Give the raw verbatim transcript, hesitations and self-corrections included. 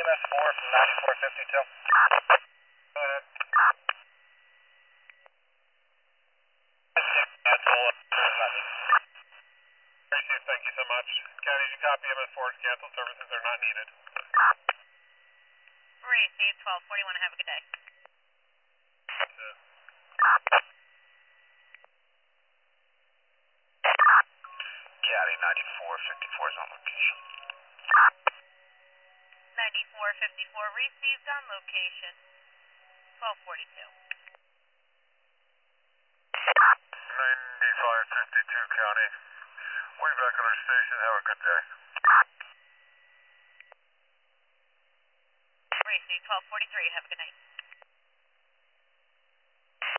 M S four from ninety-four fifty-two. Go ahead. Cancel. Received, thank you so much. County, you copy M S four's cancel, services are not needed. Received, twelve forty-one, have a good day. County, ninety-four fifty-four is on location. ninety-four fifty-four, received on location. twelve forty-two. ninety-five fifty-two, County. Way back at our station, have a good day. Received, twelve forty-three, have a good night.